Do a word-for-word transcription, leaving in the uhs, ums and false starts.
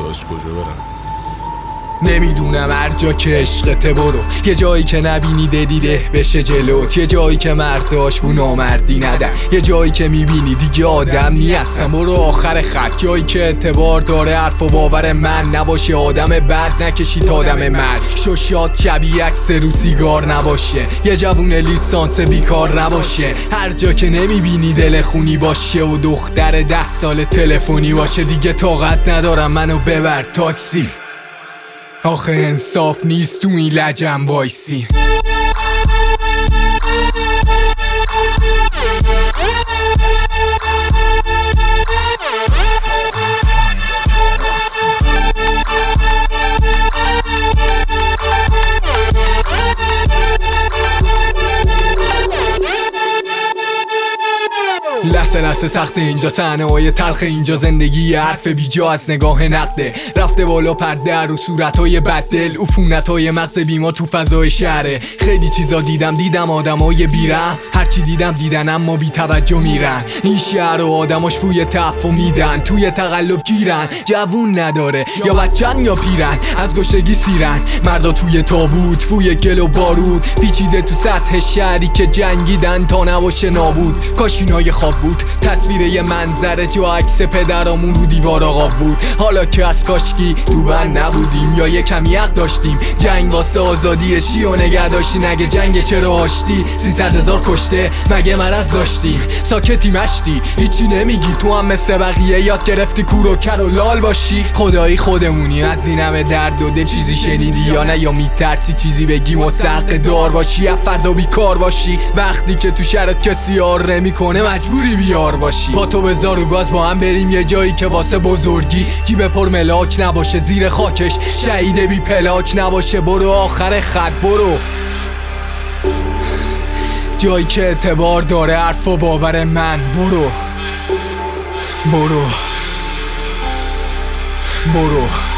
داشت کجا برم؟ نمیدونم هر جا که عشقته برو، یه جایی که نبینی دلیله بشه جلوت، یه جایی که مرداش بو نامردی ندن، یه جایی که میبینی دیگه آدم نیستم. برو آخر خط، جایی که اعتبار داره حرف و باور من نباشه، آدم بد نکشی تا آدم من شوشات شبیه عکس رو سیگار نباشه، یه جوون لیسانس بیکار نباشه، هر جا که نمیبینی دل خونی باشه و دختر ده سال تلفنی باشه. دیگه طاقت ندارم منو ببر تاکسی، آخه انصاف نیست تو این لجم وایسی. لحظه لحظه سخته اینجا، صحنه‌های تلخ اینجا، زندگی حرف بیجا از نگاه نقده، رفته بالا پرده رو صورت‌های بددل، عفونت‌های مغز بیمار تو فضای شهره. خیلی چیزا دیدم دیدم آدمای بیرحم، هرچی دیدم دیدن اما بی توجه میرن. این شهر و آدماش بوی تعفن میدن، توی تقلب گیرن، جوون نداره یا بچن یا پیرن، از گشنگی سیرن. مردا توی تابوت بوی گل و بارود، پیچیده تو سطح شهری که جنگیدن تا نباشه نابود. کاشینای خواب بود، تصویر یه منظره جو عکس پدرامون رو دیوار آقا بود. حالا که از کاشکی رو بند نبودیم یا یه کمی حق داشتیم، جنگ واسه آزادی شی و نگه داشتی. نگه جنگ چرا آشتی؟ سیصد هزار کشته مگه مرض داشتی؟ ساکتی مشتی هیچی نمیگی، تو هم مثل بقیه یاد گرفتی کور و کر و لال باشی. خدایی خودمونی از این همه درد و دل چیزی شنیدی یا نه، یا میترسی چیزی بگی مستحق دار باشی یا فردا بیکار باشی؟ وقتی که تو شرط کسی یار نمیکنه مجبوری بیار باشی. پا تو بذار و گاز با هم بریم یه جایی که واسه بزرگی جیب پر ملاک نباشه، زیر خاکش شهید بی پلاک نباشه. برو آخر خط، برو جایی که اعتبار داره حرف و باور من. برو برو برو